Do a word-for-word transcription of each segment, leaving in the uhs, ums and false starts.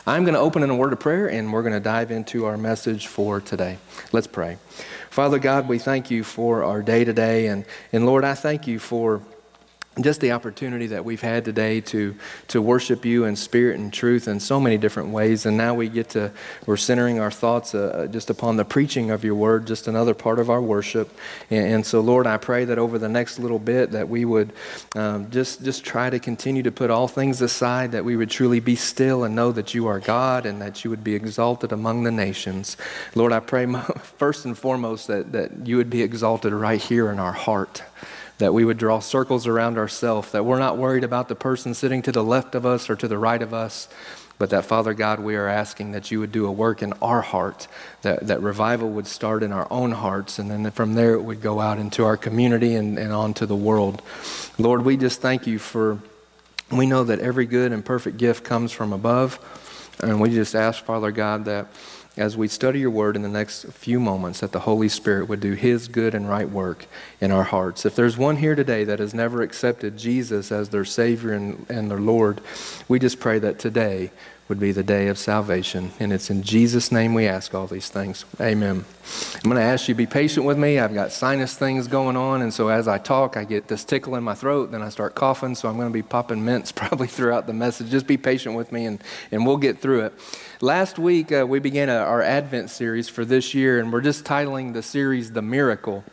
I'm going to open in a word of prayer, and we're going to dive into our message for today. Let's pray. Father God, we thank you for our day today, and, and Lord, I thank you for just the opportunity that we've had today to to worship you in spirit and truth in so many different ways. And now we get to, we're centering our thoughts uh, just upon the preaching of your word, just another part of our worship. And, and so, Lord, I pray that over the next little bit that we would um, just, just try to continue to put all things aside, that we would truly be still and know that you are God and that you would be exalted among the nations. Lord, I pray first and foremost that, that you would be exalted right here in our heart, that we would draw circles around ourselves, that we're not worried about the person sitting to the left of us or to the right of us, but that, Father God, we are asking that you would do a work in our heart, that, that revival would start in our own hearts, and then from there it would go out into our community and, and on to the world. Lord, we just thank you for, we know that every good and perfect gift comes from above, and we just ask, Father God, that as we study your word in the next few moments, that the Holy Spirit would do his good and right work in our hearts. If there's one here today that has never accepted Jesus as their Savior and, and their Lord, we just pray that today would be the day of salvation. And it's in Jesus' name we ask all these things. Amen. I'm going to ask you to be patient with me. I've got sinus things going on, and so as I talk, I get this tickle in my throat, then I start coughing, so I'm going to be popping mints probably throughout the message. Just be patient with me, and, and we'll get through it. Last week, uh, we began a, our Advent series for this year, and we're just titling the series The Miracle.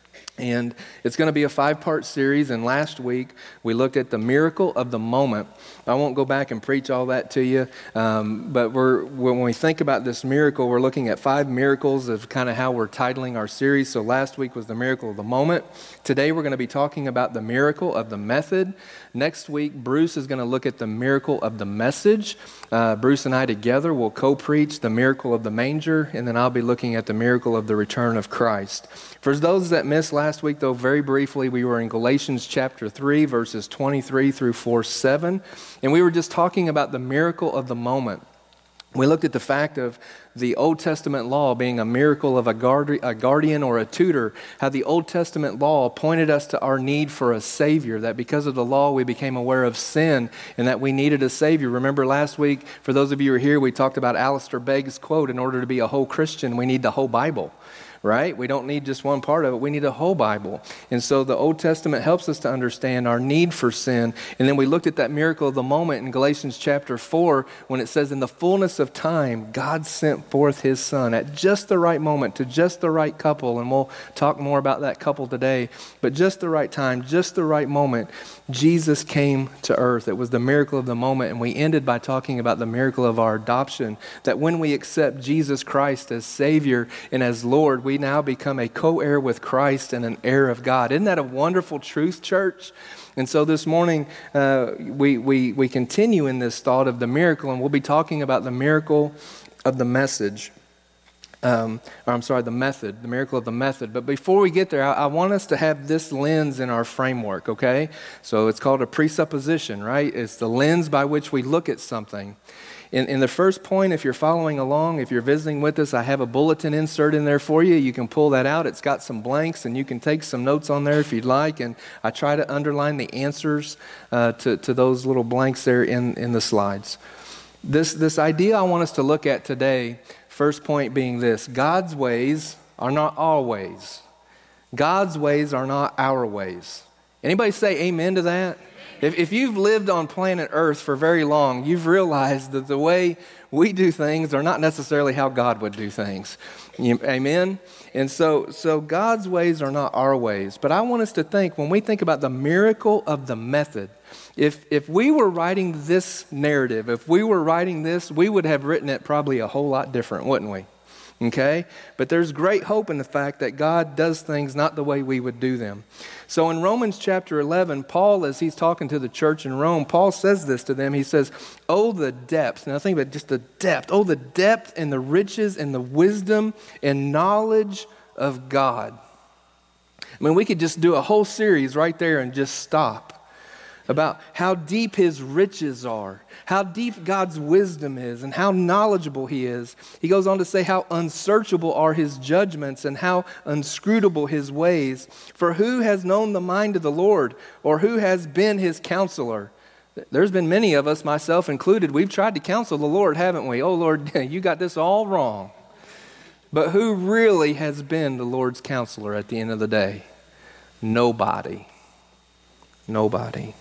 And it's going to be a five-part series, and last week we looked at the miracle of the moment. I won't go back and preach all that to you, um, but we're when we think about this miracle, we're looking at five miracles of kind of how we're titling our series. So last week was the miracle of the moment. Today we're going to be talking about the miracle of the method. Next week, Bruce is going to look at the miracle of the message. Uh, Bruce and I together will co-preach the miracle of the manger, and then I'll be looking at the miracle of the return of Christ. For those that missed last week, though, very briefly, we were in Galatians chapter three, verses twenty-three through four seven, and we were just talking about the miracle of the moment. We looked at the fact of the Old Testament law being a miracle of a, guard, a guardian or a tutor, how the Old Testament law pointed us to our need for a Savior, that because of the law we became aware of sin and that we needed a Savior. Remember last week, for those of you who are here, we talked about Alistair Begg's quote, in order to be a whole Christian, we need the whole Bible. Right? We don't need just one part of it. We need a whole Bible. And so the Old Testament helps us to understand our need for sin. And then we looked at that miracle of the moment in Galatians chapter four, when it says, in the fullness of time, God sent forth his Son at just the right moment to just the right couple. And we'll talk more about that couple today. But just the right time, just the right moment, Jesus came to earth. It was the miracle of the moment. And we ended by talking about the miracle of our adoption, that when we accept Jesus Christ as Savior and as Lord, we now become a co-heir with Christ and an heir of God. Isn't that a wonderful truth, church? And so this morning, uh, we, we, we continue in this thought of the miracle, and we'll be talking about the miracle of the message. Um, or I'm sorry, the method, the miracle of the method. But before we get there, I, I want us to have this lens in our framework, okay? So it's called a presupposition, right? It's the lens by which we look at something. In, in the first point, if you're following along, if you're visiting with us, I have a bulletin insert in there for you. You can pull that out. It's got some blanks, and you can take some notes on there if you'd like. And I try to underline the answers uh, to, to those little blanks there in, in the slides. This, this idea I want us to look at today, first point being this: God's ways are not our ways. God's ways are not our ways. Anybody say amen to that? If, if you've lived on planet Earth for very long, you've realized that the way we do things are not necessarily how God would do things. You, amen? And so, so God's ways are not our ways. But I want us to think, when we think about the miracle of the method, if, if we were writing this narrative, if we were writing this, we would have written it probably a whole lot different, wouldn't we? Okay? But there's great hope in the fact that God does things not the way we would do them. So in Romans chapter eleven, Paul, as he's talking to the church in Rome, Paul says this to them. He says, oh, the depth. Now think about just the depth. Oh, the depth and the riches and the wisdom and knowledge of God. I mean, we could just do a whole series right there and just stop about how deep his riches are, how deep God's wisdom is, and how knowledgeable he is. He goes on to say how unsearchable are his judgments and how inscrutable his ways. For who has known the mind of the Lord, or who has been his counselor? There's been many of us, myself included, we've tried to counsel the Lord, haven't we? Oh, Lord, you got this all wrong. But who really has been the Lord's counselor at the end of the day? Nobody. Nobody.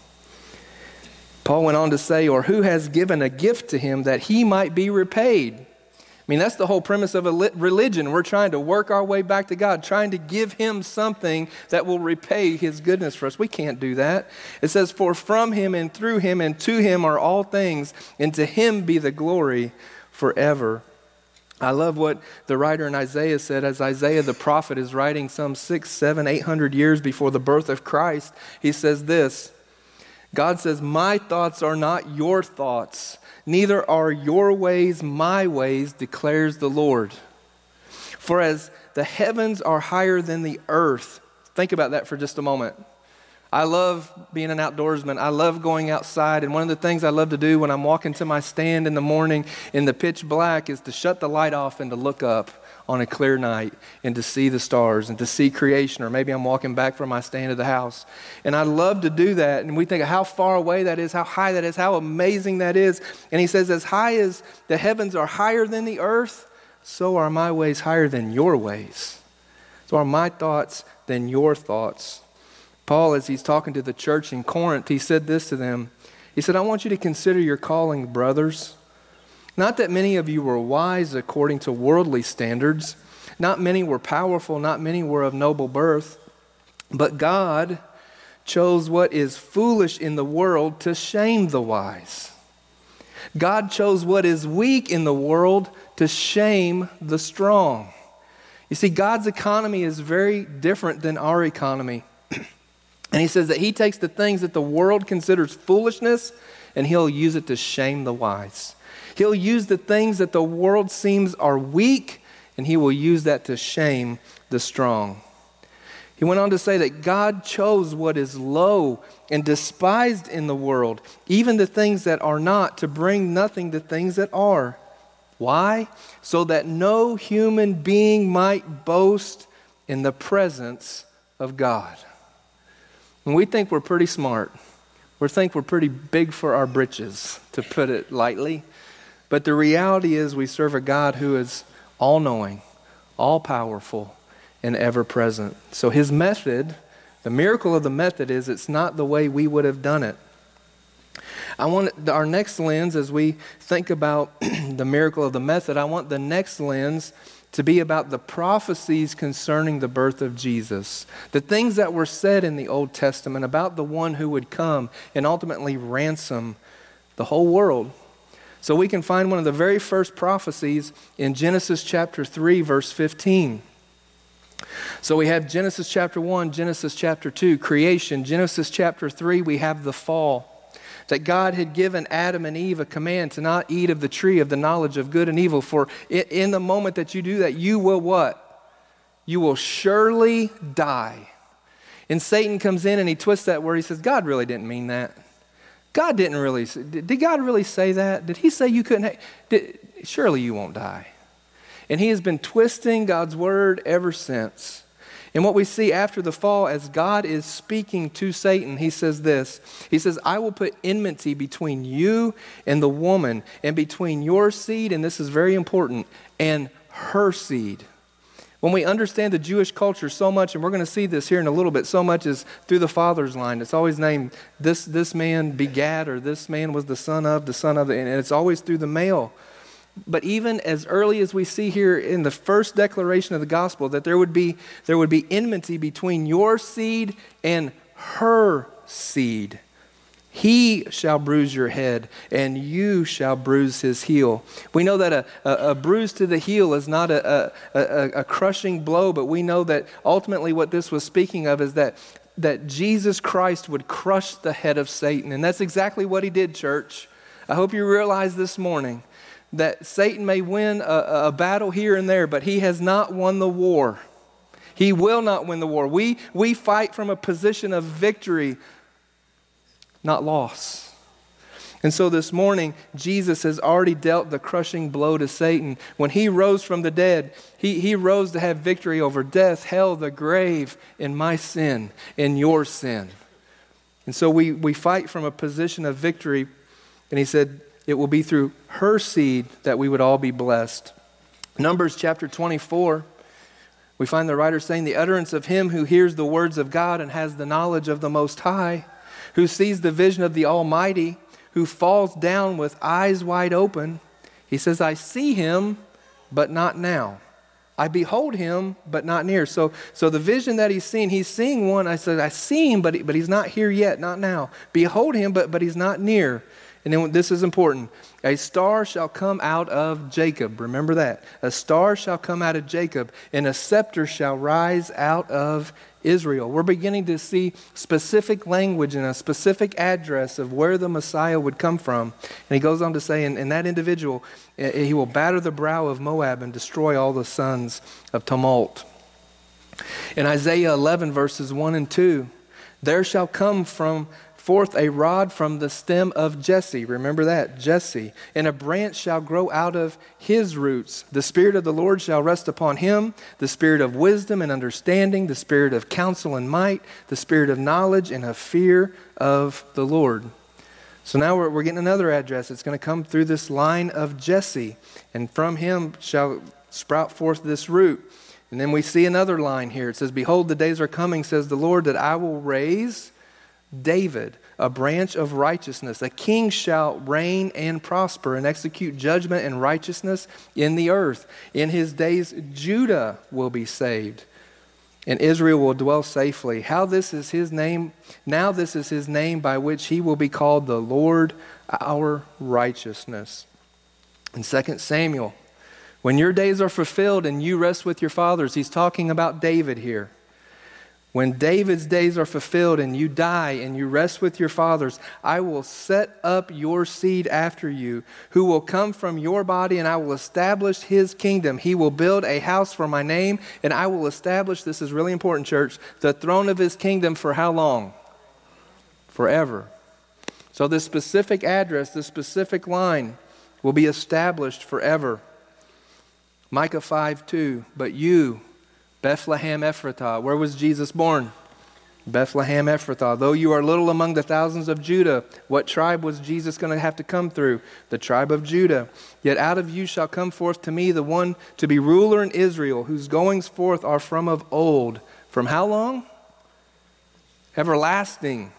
Paul went on to say, or who has given a gift to him that he might be repaid? I mean, that's the whole premise of a religion. We're trying to work our way back to God, trying to give him something that will repay his goodness for us. We can't do that. It says, for from him and through him and to him are all things, and to him be the glory forever. I love what the writer in Isaiah said, as Isaiah the prophet is writing some six, seven, eight hundred years before the birth of Christ. He says this, God says, my thoughts are not your thoughts, neither are your ways my ways, declares the Lord. For as the heavens are higher than the earth, think about that for just a moment. I love being an outdoorsman. I love going outside. And one of the things I love to do when I'm walking to my stand in the morning in the pitch black is to shut the light off and to look up on a clear night and to see the stars and to see creation. Or maybe I'm walking back from my stand to the house. And I love to do that. And we think of how far away that is, how high that is, how amazing that is. And he says, as high as the heavens are higher than the earth, so are my ways higher than your ways. So are my thoughts than your thoughts. Paul, as he's talking to the church in Corinth, he said this to them. He said, I want you to consider your calling, brothers. Not that many of you were wise according to worldly standards. Not many were powerful. Not many were of noble birth. But God chose what is foolish in the world to shame the wise. God chose what is weak in the world to shame the strong. You see, God's economy is very different than our economy. And he says that he takes the things that the world considers foolishness and he'll use it to shame the wise. He'll use the things that the world seems are weak and he will use that to shame the strong. He went on to say that God chose what is low and despised in the world, even the things that are not, to bring nothing to things that are. Why? So that no human being might boast in the presence of God. And we think we're pretty smart. We think we're pretty big for our britches, to put it lightly. But the reality is we serve a God who is all-knowing, all-powerful, and ever-present. So his method, the miracle of the method is it's not the way we would have done it. I want our next lens, as we think about the miracle of the method, I want the next lens to be about the prophecies concerning the birth of Jesus. The things that were said in the Old Testament about the one who would come and ultimately ransom the whole world. So we can find one of the very first prophecies in Genesis chapter three, verse fifteen. So we have Genesis chapter one, Genesis chapter two, creation. Genesis chapter three, we have the fall. That God had given Adam and Eve a command to not eat of the tree of the knowledge of good and evil. For in the moment that you do that, you will what? You will surely die. And Satan comes in and he twists that word. He says, God really didn't mean that. God didn't really, did God really say that? Did he say you couldn't, ha- did, surely you won't die. And he has been twisting God's word ever since. And what we see after the fall, as God is speaking to Satan, he says this. He says, I will put enmity between you and the woman, and between your seed, and this is very important, and her seed. When we understand the Jewish culture so much, and we're going to see this here in a little bit, so much is through the father's line. It's always named, this, this man begat, or this man was the son of, the son of, and it's always through the male. But even as early as we see here in the first declaration of the gospel, that there would be there would be enmity between your seed and her seed. He shall bruise your head, and you shall bruise his heel. We know that a, a, a bruise to the heel is not a, a, a crushing blow, but we know that ultimately what this was speaking of is that, that Jesus Christ would crush the head of Satan. And that's exactly what he did, church. I hope you realize this morning that Satan may win a, a battle here and there, but he has not won the war. He will not win the war. We, we fight from a position of victory, not loss. And so this morning, Jesus has already dealt the crushing blow to Satan. When he rose from the dead, he, he rose to have victory over death, hell, the grave, and my sin, and your sin. And so we, we fight from a position of victory. And he said, it will be through her seed that we would all be blessed. Numbers chapter twenty-four, we find the writer saying, the utterance of him who hears the words of God and has the knowledge of the Most High, who sees the vision of the Almighty, who falls down with eyes wide open. He says, I see him, but not now. I behold him, but not near. So, so the vision that he's seeing, he's seeing one. I said, I see him, but, he, but he's not here yet, not now. Behold him, but, but he's not near. And then this is important. A star shall come out of Jacob. Remember that. A star shall come out of Jacob, and a scepter shall rise out of Israel. We're beginning to see specific language and a specific address of where the Messiah would come from. And he goes on to say, in, in that individual, he will batter the brow of Moab and destroy all the sons of tumult. In Isaiah eleven, verses one and two, there shall come from forth a rod from the stem of Jesse. Remember that, Jesse. And a branch shall grow out of his roots. The Spirit of the Lord shall rest upon him, the Spirit of wisdom and understanding, the Spirit of counsel and might, the Spirit of knowledge and of fear of the Lord. So now we're, we're getting another address. It's going to come through this line of Jesse. And from him shall sprout forth this root. And then we see another line here. It says, behold, the days are coming, says the Lord, that I will raise David, a branch of righteousness. A king shall reign and prosper and execute judgment and righteousness in the earth. In his days, Judah will be saved, and Israel will dwell safely. How this is his name, now this is his name by which he will be called the Lord our righteousness. In Second Samuel, when your days are fulfilled and you rest with your fathers, he's talking about David here. When David's days are fulfilled and you die and you rest with your fathers, I will set up your seed after you, who will come from your body, and I will establish his kingdom. He will build a house for my name, and I will establish, this is really important, church, the throne of his kingdom for how long? Forever. So this specific address, this specific line will be established forever. Micah five two, but you, Bethlehem Ephratah. Where was Jesus born? Bethlehem Ephratah. Though you are little among the thousands of Judah, what tribe was Jesus going to have to come through? The tribe of Judah. Yet out of you shall come forth to me the one to be ruler in Israel, whose goings forth are from of old. From how long? Everlasting.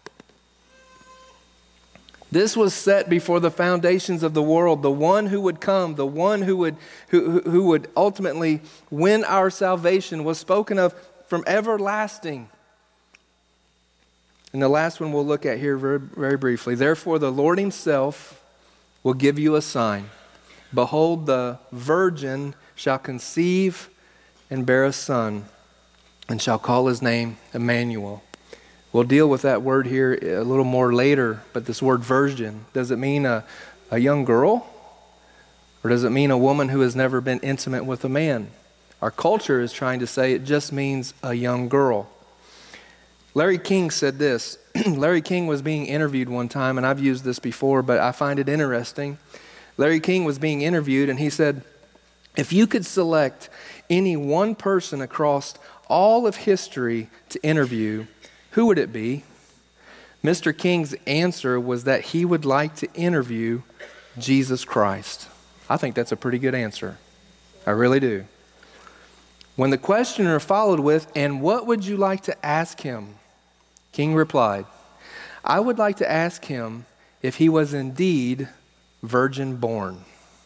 This was set before the foundations of the world. The one who would come, the one who would who, who would ultimately win our salvation was spoken of from everlasting. And the last one we'll look at here very, very briefly. Therefore, the Lord himself will give you a sign. Behold, the virgin shall conceive and bear a son, and shall call his name Emmanuel. We'll deal with that word here a little more later, but this word virgin, does it mean a, a young girl? Or does it mean a woman who has never been intimate with a man? Our culture is trying to say it just means a young girl. Larry King said this. Larry King was being interviewed one time, and I've used this before, but I find it interesting. Larry King was being interviewed, and he said, if you could select any one person across all of history to interview, who would it be? Mister King's answer was that he would like to interview Jesus Christ. I think that's a pretty good answer. I really do. When the questioner followed with, and what would you like to ask him? King replied, I would like to ask him if he was indeed virgin born.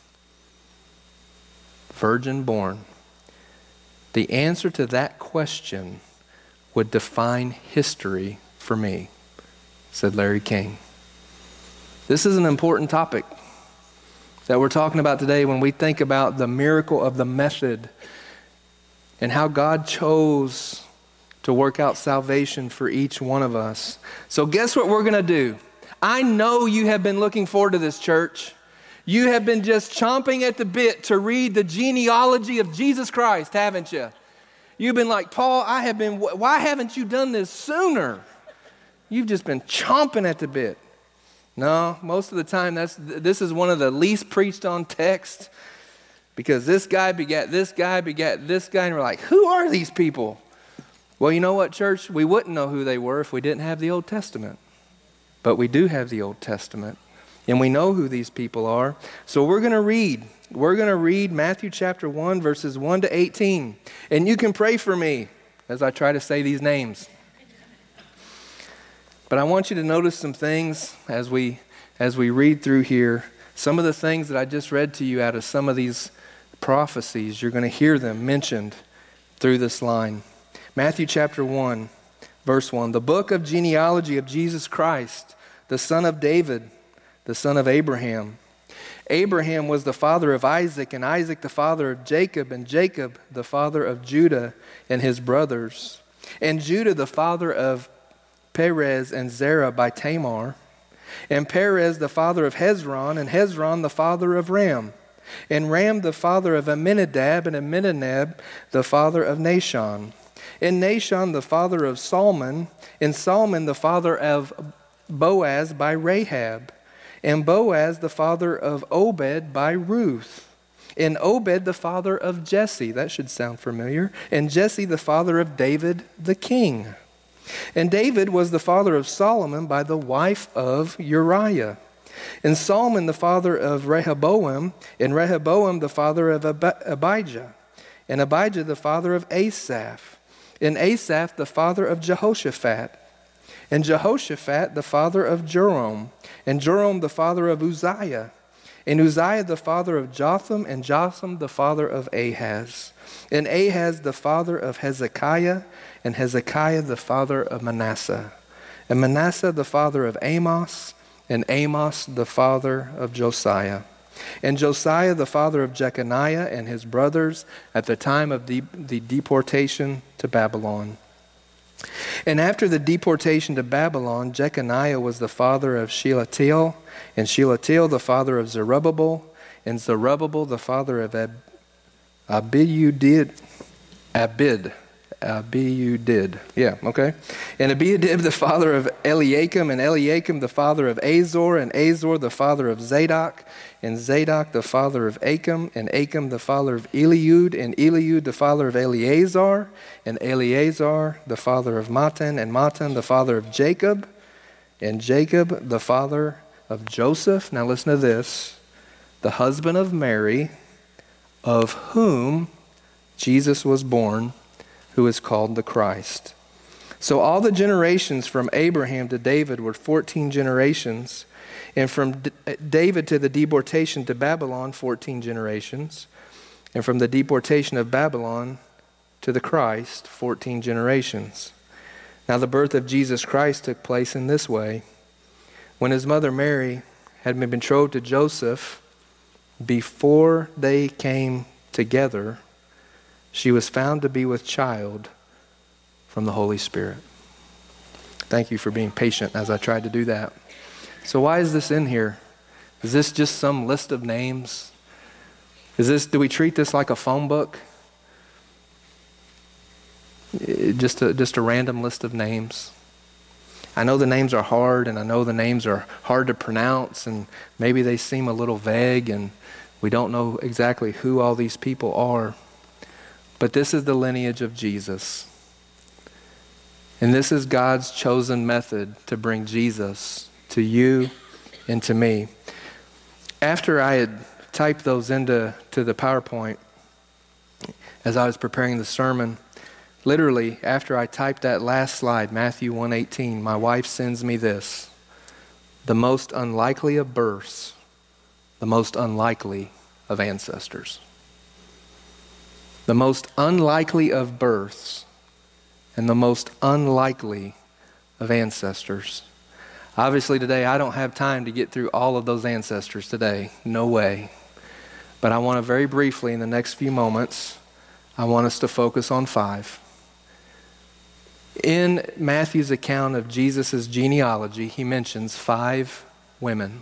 Virgin born. The answer to that question would define history for me, said Larry King. This is an important topic that we're talking about today when we think about the miracle of the method and how God chose to work out salvation for each one of us. So guess what we're going to do? I know you have been looking forward to this, church. You have been just chomping at the bit to read the genealogy of Jesus Christ, haven't you? You've been like, Paul, I have been, why haven't you done this sooner? You've just been chomping at the bit. No, most of the time, that's this is one of the least preached on texts, because this guy begat this guy begat this guy, and we're like, who are these people? Well, you know what, church? We wouldn't know who they were if we didn't have the Old Testament. But we do have the Old Testament, and we know who these people are. So we're going to read. We're going to read Matthew chapter one, verses one to eighteen. And you can pray for me as I try to say these names. But I want you to notice some things as we as we read through here. Some of the things that I just read to you out of some of these prophecies, you're going to hear them mentioned through this line. Matthew chapter one, verse one. The book of genealogy of Jesus Christ, the son of David, the son of Abraham. Abraham was the father of Isaac, and Isaac the father of Jacob, and Jacob the father of Judah and his brothers. And Judah the father of Perez and Zerah by Tamar. And Perez the father of Hezron, and Hezron the father of Ram. And Ram the father of Amminadab, and Amminadab the father of Nahshon. And Nahshon the father of Salmon, and Salmon the father of Boaz by Rahab. And Boaz the father of Obed by Ruth. And Obed the father of Jesse, that should sound familiar. And Jesse the father of David the king. And David was the father of Solomon by the wife of Uriah. And Solomon the father of Rehoboam, and Rehoboam the father of Ab- Abijah. And Abijah the father of Asaph. And Asaph the father of Jehoshaphat. And Jehoshaphat the father of Joram. And Joram the father of Uzziah. And Uzziah the father of Jotham. And Jotham the father of Ahaz. And Ahaz the father of Hezekiah. And Hezekiah the father of Manasseh. And Manasseh the father of Amos. And Amos the father of Josiah. And Josiah the father of Jeconiah and his brothers at the time of the, the deportation to Babylon. And after the deportation to Babylon, Jeconiah was the father of Shealtiel, and Shealtiel the father of Zerubbabel, and Zerubbabel the father of Ab- Abiudid, Abid, Abiudid, yeah, okay. And Abiudid the father of Eliakim, and Eliakim the father of Azor, and Azor the father of Zadok, and Zadok the father of Achim, and Achim the father of Eliud, and Eliud the father of Eleazar, and Eleazar the father of Matan, and Matan the father of Jacob, and Jacob the father of Joseph. Now listen to this. The husband of Mary, of whom Jesus was born, who is called the Christ. So all the generations from Abraham to David were fourteen generations. And from D- David to the deportation to Babylon, fourteen generations. And from the deportation of Babylon to the Christ, fourteen generations. Now the birth of Jesus Christ took place in this way. When his mother Mary had been betrothed to Joseph, before they came together, she was found to be with child from the Holy Spirit. Thank you for being patient as I tried to do that. So why is this in here? Is this just some list of names? Is this, do we treat this like a phone book? Just a, just a random list of names? I know the names are hard, and I know the names are hard to pronounce, and maybe they seem a little vague, and we don't know exactly who all these people are. But this is the lineage of Jesus. And this is God's chosen method to bring Jesus to you and to me. After I had typed those into to the PowerPoint, as I was preparing the sermon, literally after I typed that last slide, Matthew one eighteen, my wife sends me this. The most unlikely of births, the most unlikely of ancestors. The most unlikely of births and the most unlikely of ancestors. Obviously today I don't have time to get through all of those ancestors today. No way. But I want to very briefly in the next few moments, I want us to focus on five. In Matthew's account of Jesus' genealogy, he mentions five women.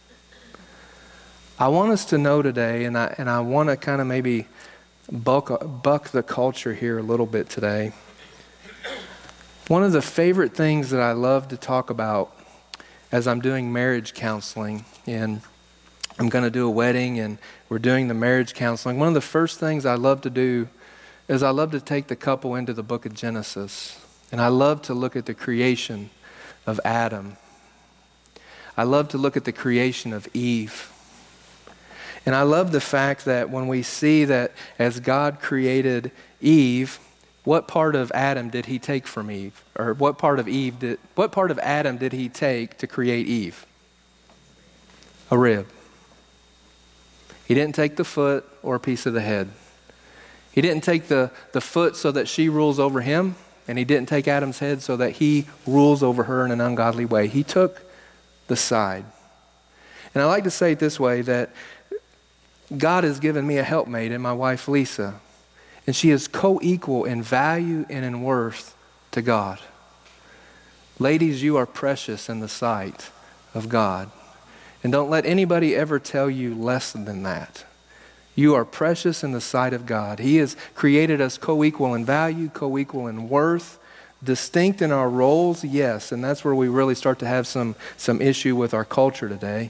I want us to know today, and I, and I want to kind of maybe buck, buck the culture here a little bit today. One of the favorite things that I love to talk about as I'm doing marriage counseling, and I'm going to do a wedding and we're doing the marriage counseling, one of the first things I love to do is I love to take the couple into the book of Genesis, and I love to look at the creation of Adam. I love to look at the creation of Eve. And I love the fact that when we see that as God created Eve, what part of Adam did he take from Eve? Or what part of Eve did, what part of Adam did he take to create Eve? A rib. He didn't take the foot or a piece of the head. He didn't take the, the foot so that she rules over him, and he didn't take Adam's head so that he rules over her in an ungodly way. He took the side. And I like to say it this way, that God has given me a helpmate in my wife Lisa, and she is co-equal in value and in worth to God. Ladies, you are precious in the sight of God. And don't let anybody ever tell you less than that. You are precious in the sight of God. He has created us co-equal in value, co-equal in worth, distinct in our roles, yes, and that's where we really start to have some, some issue with our culture today.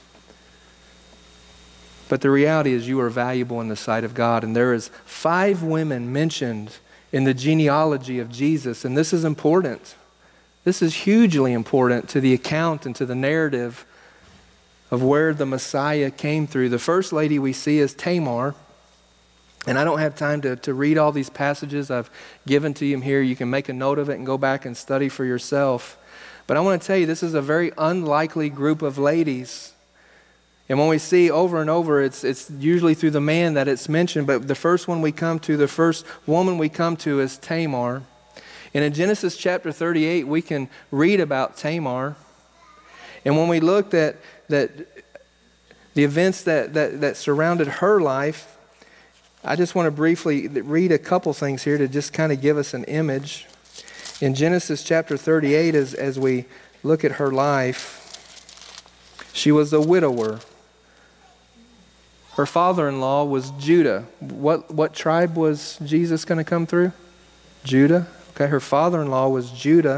But the reality is you are valuable in the sight of God. And there is five women mentioned in the genealogy of Jesus. And this is important. This is hugely important to the account and to the narrative of where the Messiah came through. The first lady we see is Tamar. And I don't have time to, to read all these passages I've given to you here. You can make a note of it and go back and study for yourself. But I want to tell you, this is a very unlikely group of ladies. And when we see over and over, it's it's usually through the man that it's mentioned. But the first one we come to, the first woman we come to is Tamar. And in Genesis chapter thirty-eight, we can read about Tamar. And when we looked at that, the events that, that, that surrounded her life, I just want to briefly read a couple things here to just kind of give us an image. In Genesis chapter thirty-eight, as, as we look at her life, she was a widower. Her father-in-law was Judah. What, what tribe was Jesus going to come through? Judah. Okay, her father-in-law was Judah.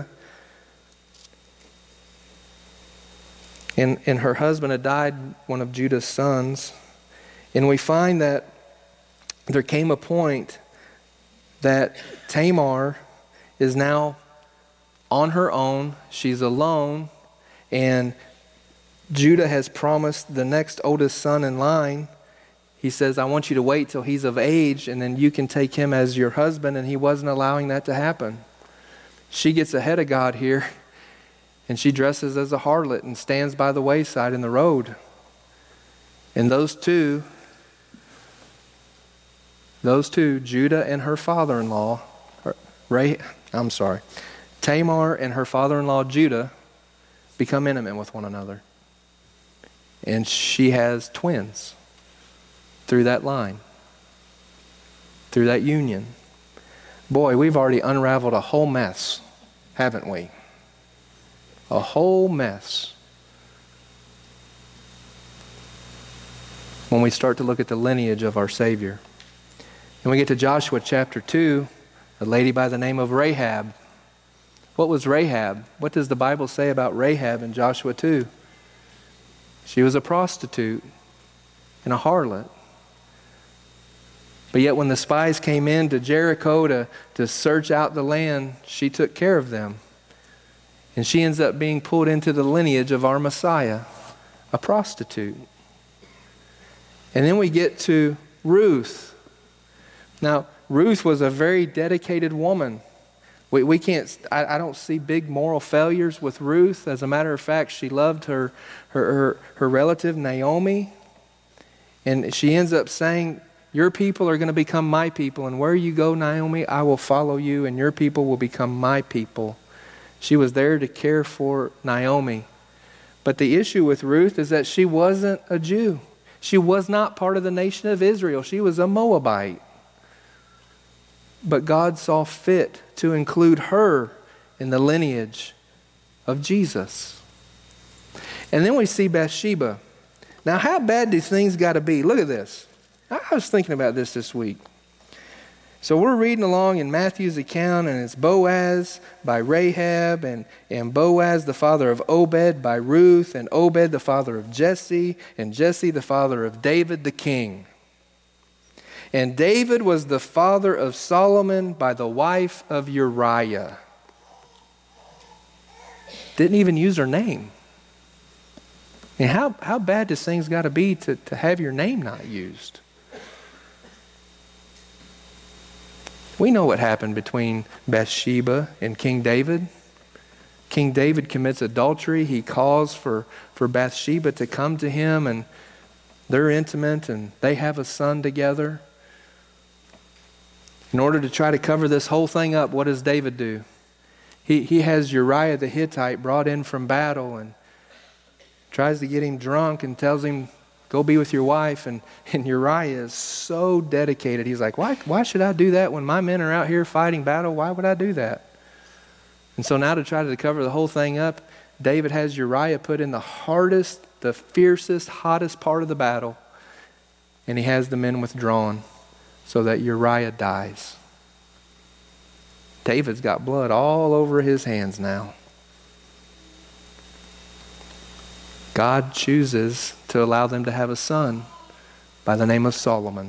And, and her husband had died, one of Judah's sons. And we find that there came a point that Tamar is now on her own. She's alone. And Judah has promised the next oldest son in line. He says, I want you to wait till he's of age and then you can take him as your husband. And he wasn't allowing that to happen. She gets ahead of God here and she dresses as a harlot and stands by the wayside in the road. And those two, those two, Judah and her father-in-law, Ray, I'm sorry, Tamar and her father-in-law Judah become intimate with one another. And she has twins through that line, through that union. Boy, we've already unraveled a whole mess, haven't we? A whole mess. When we start to look at the lineage of our Savior. And we get to Joshua chapter two, a lady by the name of Rahab. What was Rahab? What does the Bible say about Rahab in Joshua two? She was a prostitute and a harlot. But yet when the spies came in to Jericho to, to search out the land, she took care of them. And she ends up being pulled into the lineage of our Messiah, a prostitute. And then we get to Ruth. Now, Ruth was a very dedicated woman. We, we can't, I, I don't see big moral failures with Ruth. As a matter of fact, she loved her, her, her, her relative Naomi. And she ends up saying, your people are going to become my people. And where you go, Naomi, I will follow you. And your people will become my people. She was there to care for Naomi. But the issue with Ruth is that she wasn't a Jew. She was not part of the nation of Israel. She was a Moabite. But God saw fit to include her in the lineage of Jesus. And then we see Bathsheba. Now, how bad do things got to be? Look at this. I was thinking about this this week. So we're reading along in Matthew's account, and it's Boaz by Rahab, and, and Boaz the father of Obed by Ruth, and Obed the father of Jesse, and Jesse the father of David the king. And David was the father of Solomon by the wife of Uriah. Didn't even use her name. I mean, how, how bad does things got to be to, to have your name not used? We know what happened between Bathsheba and King David. King David commits adultery. He calls for, for Bathsheba to come to him, and they're intimate, and they have a son together. In order to try to cover this whole thing up, what does David do? He, he has Uriah the Hittite brought in from battle and tries to get him drunk and tells him, go be with your wife. And, and Uriah is so dedicated. He's like, why, why should I do that when my men are out here fighting battle? Why would I do that? And so now to try to cover the whole thing up, David has Uriah put in the hardest, the fiercest, hottest part of the battle. And he has the men withdrawn so that Uriah dies. David's got blood all over his hands now. God chooses to allow them to have a son by the name of Solomon.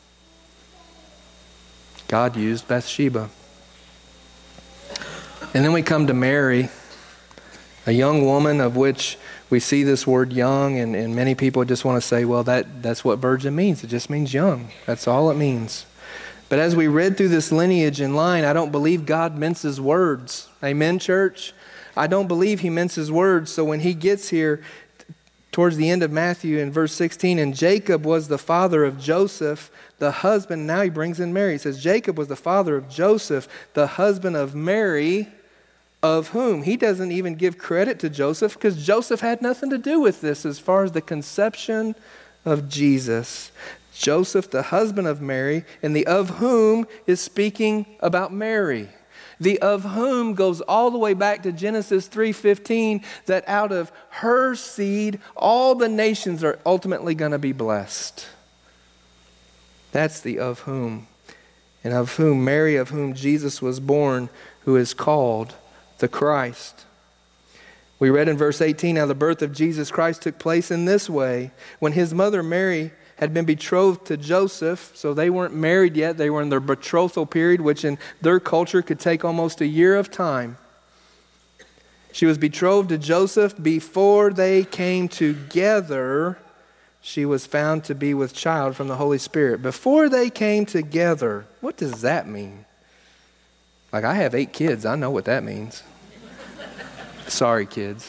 God used Bathsheba. And then we come to Mary, a young woman of which we see this word young, and, and many people just want to say, well, that, that's what virgin means. It just means young. That's all it means. But as we read through this lineage and line, I don't believe God minces words. Amen, church? I don't believe he minces words. So when he gets here towards the end of Matthew in verse sixteen, and Jacob was the father of Joseph, the husband, now he brings in Mary. He says, Jacob was the father of Joseph, the husband of Mary, of whom? He doesn't even give credit to Joseph because Joseph had nothing to do with this as far as the conception of Jesus. Joseph, the husband of Mary, and the of whom is speaking about Mary. The of whom goes all the way back to Genesis three fifteen, that out of her seed, all the nations are ultimately going to be blessed. That's the of whom. And of whom, Mary, of whom Jesus was born, who is called the Christ. We read in verse eighteen, now the birth of Jesus Christ took place in this way. When his mother Mary had been betrothed to Joseph, so they weren't married yet, they were in their betrothal period, which in their culture could take almost a year of time. She was betrothed to Joseph. Before they came together, she was found to be with child from the Holy Spirit. Before they came together, what does that mean? Like, I have eight kids. I know what that means. Sorry, kids.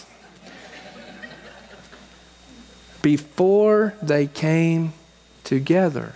Before they came together.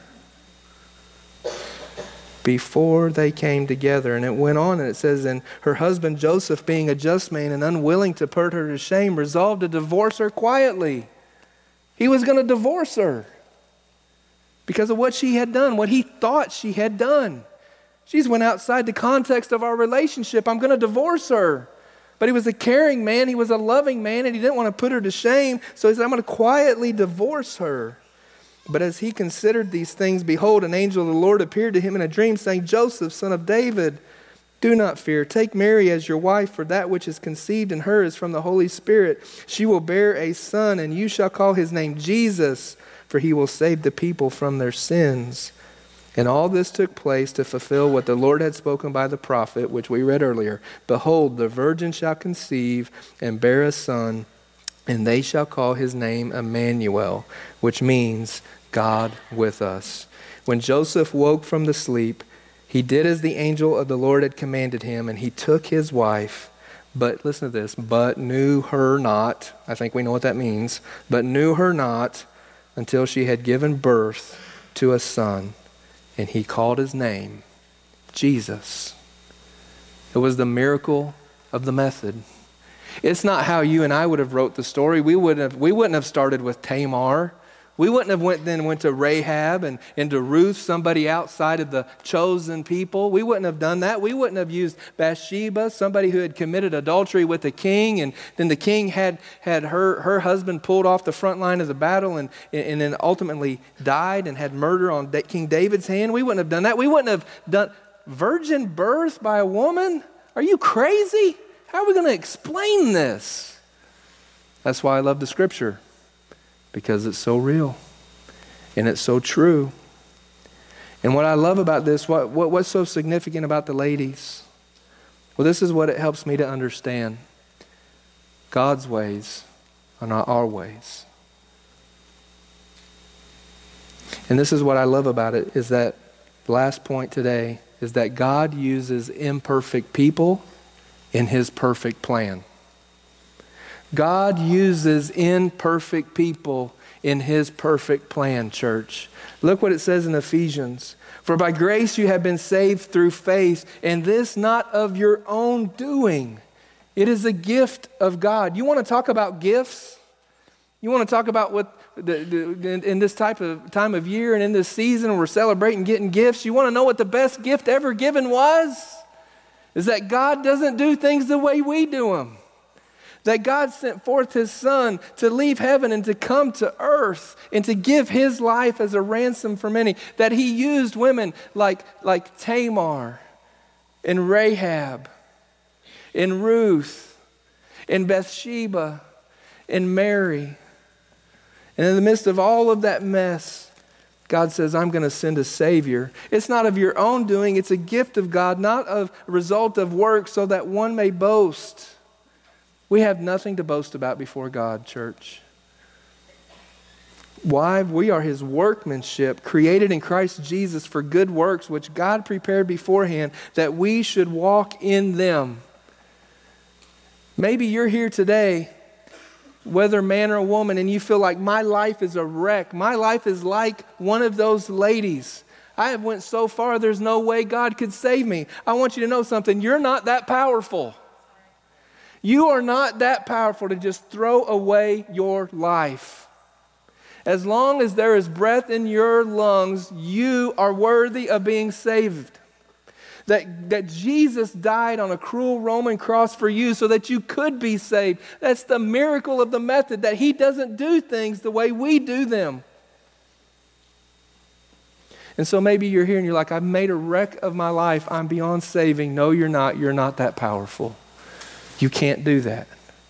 Before they came together. And it went on and it says, and her husband Joseph, being a just man and unwilling to put her to shame, resolved to divorce her quietly. He was going to divorce her because of what she had done, what he thought she had done. She's went outside the context of our relationship. I'm going to divorce her. But he was a caring man. He was a loving man, and he didn't want to put her to shame. So he said, I'm going to quietly divorce her. But as he considered these things, behold, an angel of the Lord appeared to him in a dream, saying, Joseph, son of David, do not fear. Take Mary as your wife, for that which is conceived in her is from the Holy Spirit. She will bear a son, and you shall call his name Jesus, for he will save the people from their sins. And all this took place to fulfill what the Lord had spoken by the prophet, which we read earlier. Behold, the virgin shall conceive and bear a son, and they shall call his name Emmanuel, which means God with us. When Joseph woke from the sleep, he did as the angel of the Lord had commanded him, and he took his wife, but listen to this, but knew her not. I think we know what that means. But knew her not until she had given birth to a son. And he called his name Jesus. It was the miracle of the method. It's not how you and I would have wrote the story. We wouldn't have, we wouldn't have started with Tamar. We wouldn't have went then went to Rahab and into Ruth, somebody outside of the chosen people. We wouldn't have done that. We wouldn't have used Bathsheba, somebody who had committed adultery with the king, and then the king had had her, her husband pulled off the front line of the battle and, and then ultimately died and had murder on King David's hand. We wouldn't have done that. We wouldn't have done virgin birth by a woman. Are you crazy? How are we going to explain this? That's why I love the scripture. Because it's so real and it's so true. And what I love about this, what, what what's so significant about the ladies? Well, this is what it helps me to understand. God's ways are not our ways. And this is what I love about it, is that the last point today is that God uses imperfect people in His perfect plan. God uses imperfect people in His perfect plan, church. Look what it says in Ephesians. For by grace you have been saved through faith, and this not of your own doing. It is a gift of God. You want to talk about gifts? You want to talk about what the, the, in, in this type of time of year and in this season we're celebrating getting gifts? You want to know what the best gift ever given was? Is that God doesn't do things the way we do them. That God sent forth His Son to leave heaven and to come to earth and to give His life as a ransom for many. That He used women like, like Tamar and Rahab and Ruth and Bathsheba and Mary. And in the midst of all of that mess, God says, I'm going to send a Savior. It's not of your own doing. It's a gift of God, not a result of work, so that one may boast. We have nothing to boast about before God, church. Why? We are His workmanship, created in Christ Jesus for good works, which God prepared beforehand that we should walk in them. Maybe you're here today, whether man or woman, and you feel like my life is a wreck. My life is like one of those ladies. I have went so far, there's no way God could save me. I want you to know something. You're not that powerful. You are not that powerful to just throw away your life. As long as there is breath in your lungs, you are worthy of being saved. That, that Jesus died on a cruel Roman cross for you so that you could be saved. That's the miracle of the method, that He doesn't do things the way we do them. And so maybe you're here and you're like, I've made a wreck of my life. I'm beyond saving. No, you're not. You're not that powerful. You can't do that.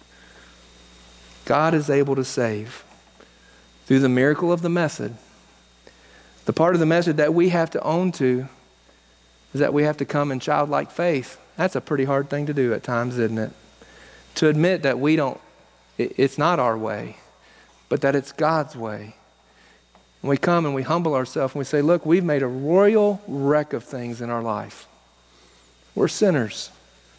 God is able to save through the miracle of the method. The part of the method that we have to own to is that we have to come in childlike faith. That's a pretty hard thing to do at times, isn't it? To admit that we don't, it, it's not our way, but that it's God's way. And we come and we humble ourselves and we say, look, we've made a royal wreck of things in our life. We're sinners.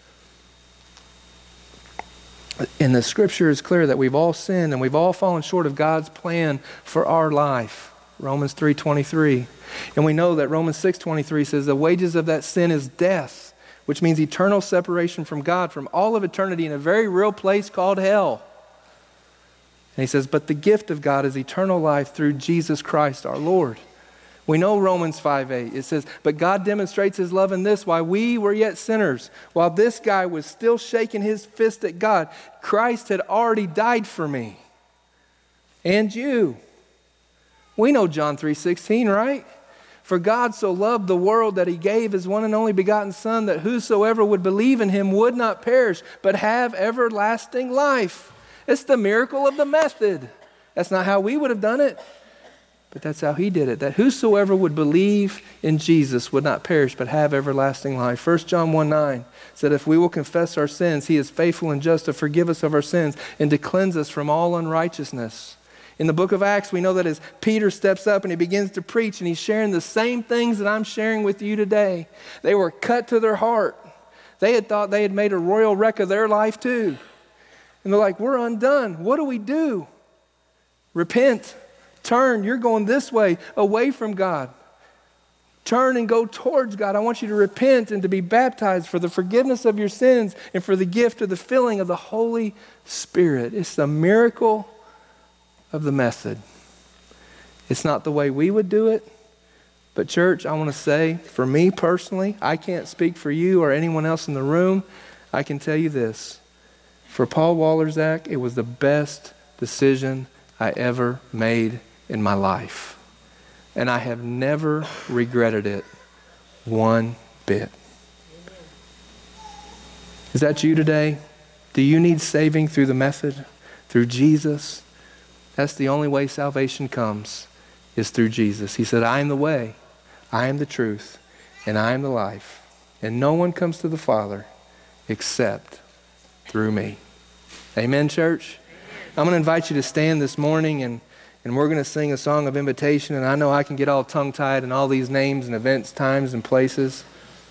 And the scripture is clear that we've all sinned and we've all fallen short of God's plan for our life. Romans three twenty-three. And we know that Romans six twenty-three says the wages of that sin is death, which means eternal separation from God from all of eternity in a very real place called hell. And he says, but the gift of God is eternal life through Jesus Christ our Lord. We know Romans five eight. It says, but God demonstrates His love in this, while we were yet sinners, while this guy was still shaking his fist at God, Christ had already died for me and you. We know John three sixteen, right? For God so loved the world that He gave His one and only begotten Son, that whosoever would believe in Him would not perish, but have everlasting life. It's the miracle of the method. That's not how we would have done it, but that's how He did it. That whosoever would believe in Jesus would not perish, but have everlasting life. First John one nine said, if we will confess our sins, He is faithful and just to forgive us of our sins and to cleanse us from all unrighteousness. In the book of Acts, we know that as Peter steps up and he begins to preach and he's sharing the same things that I'm sharing with you today, they were cut to their heart. They had thought they had made a royal wreck of their life too. And they're like, we're undone. What do we do? Repent. Turn. You're going this way, away from God. Turn and go towards God. I want you to repent and to be baptized for the forgiveness of your sins and for the gift of the filling of the Holy Spirit. It's the miracle of the method. It's not the way we would do it, but church, I want to say, for me personally, I can't speak for you or anyone else in the room. I can tell you this. For Paul Wallerzak, it was the best decision I ever made in my life. And I have never regretted it one bit. Is that you today? Do you need saving through the method, through Jesus? That's the only way salvation comes, is through Jesus. He said, I am the way, I am the truth, and I am the life, and no one comes to the Father except through me. Amen, church? I'm going to invite you to stand this morning, and, and we're going to sing a song of invitation. And I know I can get all tongue-tied in all these names and events, times, and places.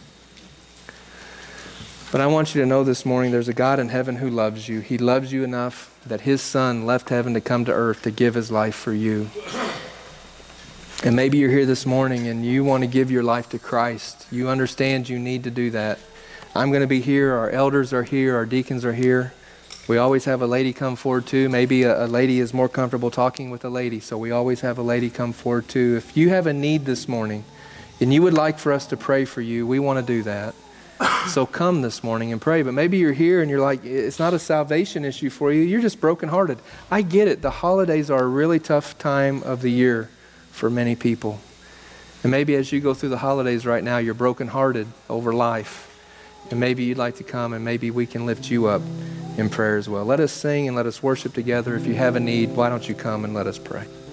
But I want you to know this morning there's a God in heaven who loves you. He loves you enough that his Son left heaven to come to earth to give his life for you. And maybe you're here this morning and you want to give your life to Christ. You understand you need to do that. I'm going to be here. Our elders are here. Our deacons are here. We always have a lady come forward too. Maybe a, a lady is more comfortable talking with a lady, so we always have a lady come forward too. If you have a need this morning and you would like for us to pray for you, we want to do that. So come this morning and pray. But maybe you're here and you're like, it's not a salvation issue for you. You're just brokenhearted. I get it. The holidays are a really tough time of the year for many people. And maybe as you go through the holidays right now, you're brokenhearted over life. And maybe you'd like to come and maybe we can lift you up in prayer as well. Let us sing and let us worship together. If you have a need, why don't you come and let us pray.